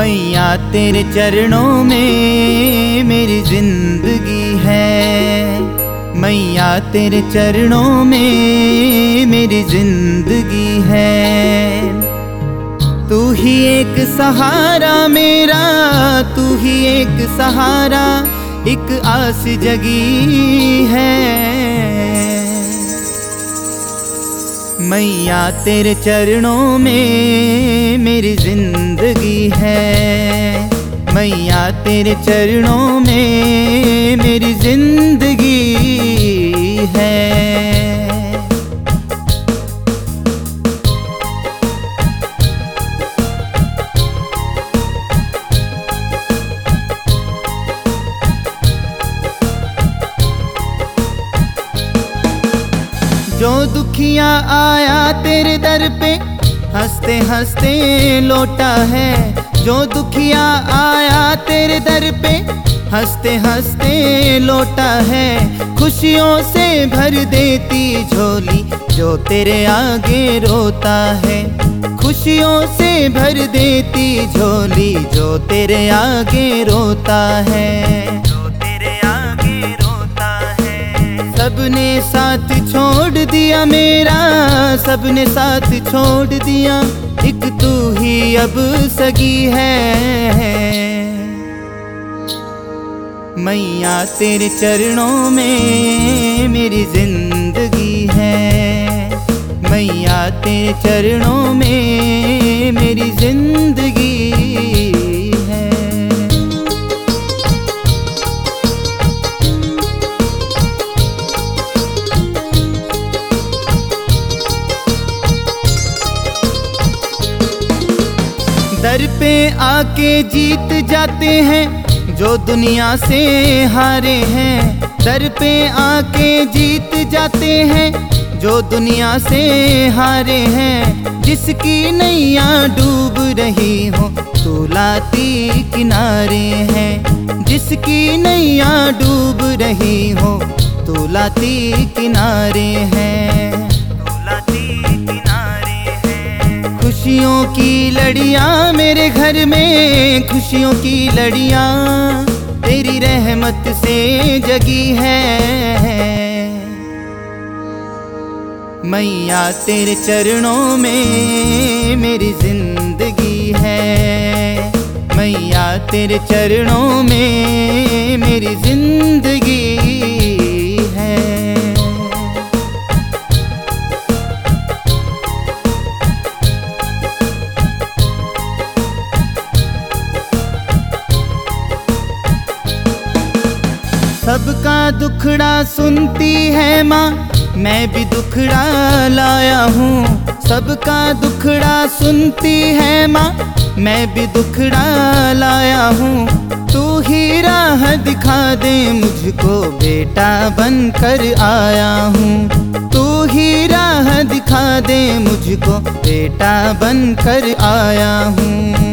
मैया तेरे चरणों में मेरी जिंदगी है। मैया तेरे चरणों में मेरी जिंदगी है। तू ही एक सहारा मेरा, तू ही एक सहारा, एक आस जगी है। मैया तेरे चरणों में मेरी जिंदगी है। मैया तेरे चरणों में मेरी जिंदगी है। जो दुखिया आया तेरे दर पे हंसते हंसते लौटा है। जो दुखिया आया तेरे दर पे हंसते हंसते लौटा है। खुशियों से भर देती झोली जो तेरे आगे रोता है। खुशियों से भर देती झोली जो तेरे आगे रोता है। सबने साथ छोड़ दिया मेरा, सबने साथ छोड़ दिया, एक तू ही अब सगी है। मैया तेरे चरणों में मेरी जिंदगी है। मैया तेरे चरणों में मेरी जिंदगी है। दर पे आके जीत जाते हैं जो दुनिया से हारे हैं। दर पे आके जीत जाते हैं जो दुनिया से हारे हैं। जिसकी नैया डूब रही हो तू लाती किनारे है। जिसकी नैया डूब रही हो तू लाती किनारे है। खुशियों की लड़ियां मेरे घर में, खुशियों की लड़ियां तेरी रहमत से जगी है। मैया तेरे चरणों में मेरी जिंदगी है। मैया तेरे चरणों में मेरी जिंदगी है। सबका दुखड़ा सुनती है माँ, मैं भी दुखड़ा लाया हूँ। सबका दुखड़ा सुनती है माँ, मैं भी दुखड़ा लाया हूँ। तू ही राह दिखा दे मुझको, बेटा बनकर आया हूँ। तू ही राह दिखा दे मुझको, बेटा बनकर आया हूँ।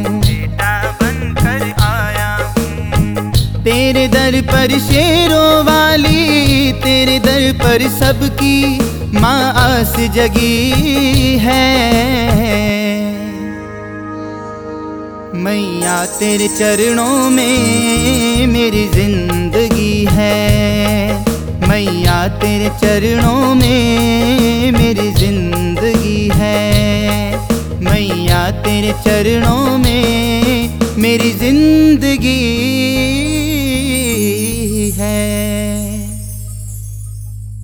तेरे दर पर शेरों वाली, तेरे दर पर सबकी माँ आस जगी है। मैया तेरे चरणों में मेरी जिंदगी है। मैया तेरे चरणों में मेरी जिंदगी है। मैया तेरे चरणों में मेरी जिंदगी